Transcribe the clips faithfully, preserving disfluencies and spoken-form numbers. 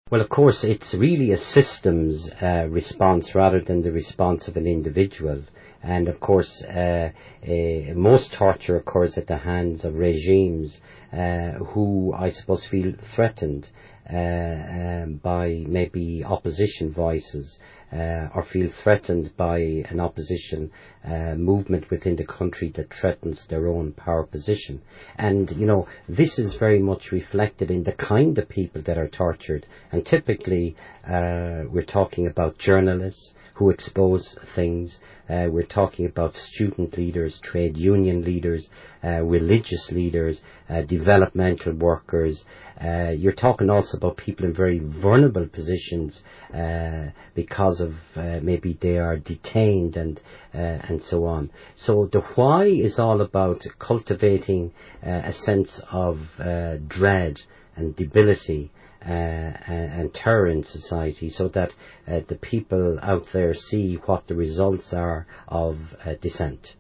Well, of course, it's really a systems uh, response rather than the response of an individual. And of course, uh, uh, most torture occurs at the hands of regimes uh, who, I suppose, feel threatened uh, um, by maybe opposition voices uh, or feel threatened by an opposition uh, movement within the country that threatens their own power position. And, you know, this is very much reflected in the kind of people that are tortured. And typically, uh, we're talking about journalists who expose things. Uh, we're talking about student leaders, trade union leaders, uh, religious leaders, uh, developmental workers. Uh, you're talking also about people in very vulnerable positions uh, because of uh, maybe they are detained and uh, and so on. So the why is all about cultivating uh, a sense of uh, dread and debility Uh, and terror in society, so that uh, the people out there see what the results are of uh, dissent.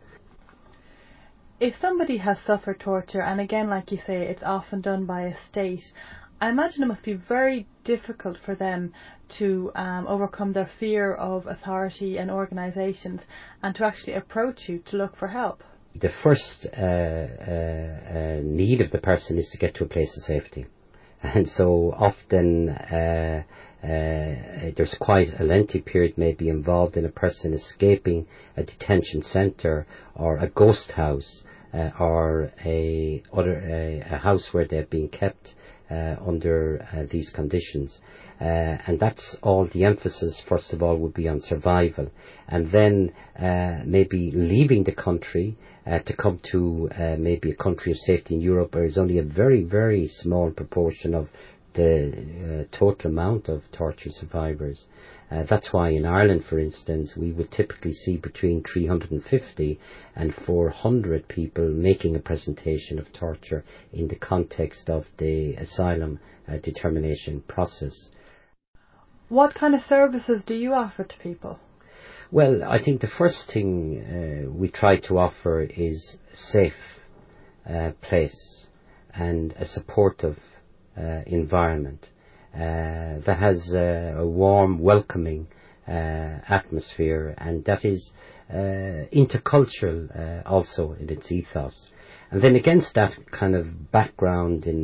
If somebody has suffered torture, and again, like you say, it's often done by a state, I imagine it must be very difficult for them to um, overcome their fear of authority and organisations and to actually approach you to look for help. The first uh, uh, uh, need of the person is to get to a place of safety. And so often uh, uh, there's quite a lengthy period maybe involved in a person escaping a detention centre or a ghost house uh, or a, other, a, a house where they're being kept uh, under uh, these conditions. Uh, and that's all the emphasis, first of all, would be on survival. And then uh, maybe leaving the country uh, to come to uh, maybe a country of safety in Europe where there's only a very, very small proportion of the uh, total amount of torture survivors. Uh, that's why in Ireland, for instance, we would typically see between three hundred fifty and four hundred people making a presentation of torture in the context of the asylum uh, determination process. What kind of services do you offer to people? Well, I think the first thing uh, we try to offer is a safe uh, place and a supportive uh, environment uh, that has uh, a warm, welcoming uh, atmosphere, and that is uh, intercultural uh, also in its ethos. And then against that kind of background in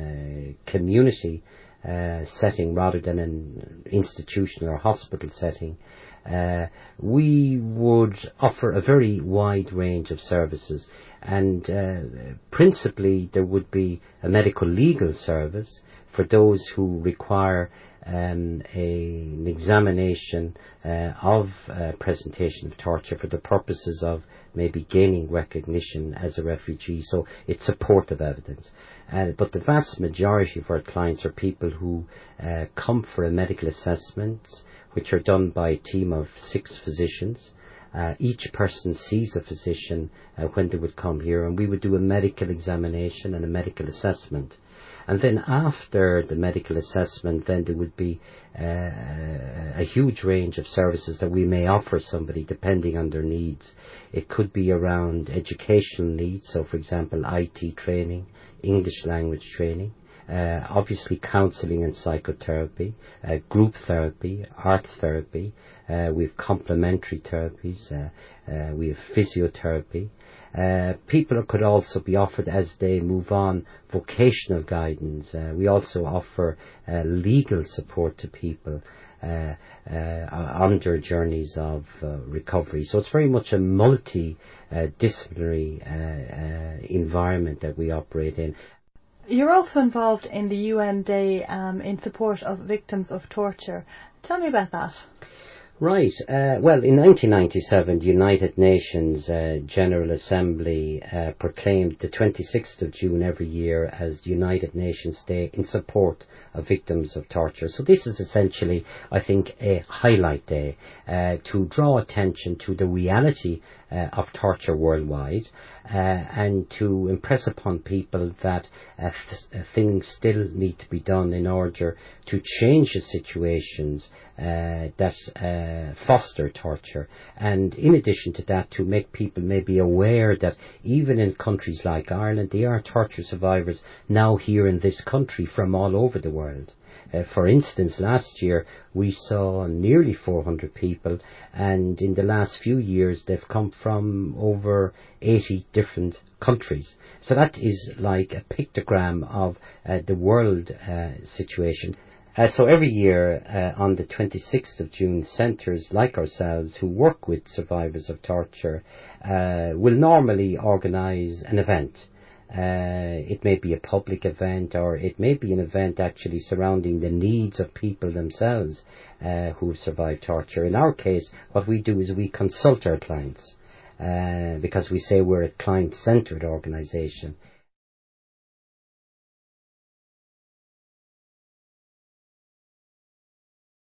a community Uh, setting rather than an institutional or hospital setting, uh, we would offer a very wide range of services. And uh, principally there would be a medical legal service for those who require um, a, an examination uh, of uh, presentation of torture for the purposes of maybe gaining recognition as a refugee. So it's supportive evidence. Uh, but the vast majority of our clients are people who uh, come for a medical assessment, which are done by a team of six physicians. Uh, each person sees a physician uh, when they would come here, and we would do a medical examination and a medical assessment. And then after the medical assessment, then there would be uh, a huge range of services that we may offer somebody depending on their needs. It could be around educational needs, so for example I T training, English language training, uh, obviously counselling and psychotherapy, uh, group therapy, art therapy, uh, we have complementary therapies, uh, uh, we have physiotherapy. Uh, people could also be offered, as they move on, vocational guidance. Uh, we also offer uh, legal support to people uh, uh, on their journeys of uh, recovery. So it's very much a multi-disciplinary uh, uh, environment that we operate in. You're also involved in the U N Day um, in support of victims of torture. Tell me about that. Right. Uh, well, in nineteen ninety-seven, the United Nations uh, General Assembly uh, proclaimed the twenty-sixth of June every year as the United Nations Day in support of victims of torture. So this is essentially, I think, a highlight day uh, to draw attention to the reality uh, of torture worldwide uh, and to impress upon people that uh, th- things still need to be done in order to change the situations uh, that uh, foster torture, and in addition to that, to make people maybe aware that even in countries like Ireland, there are torture survivors now here in this country from all over the world. Uh, for instance, last year we saw nearly four hundred people, and in the last few years they've come from over eighty different countries. So that is like a pictogram of uh, the world uh, situation. Uh, so every year uh, on the twenty-sixth of June, centres like ourselves who work with survivors of torture uh, will normally organise an event. Uh, it may be a public event, or it may be an event actually surrounding the needs of people themselves uh, who have survived torture. In our case, what we do is we consult our clients uh, because we say we're a client-centred organisation.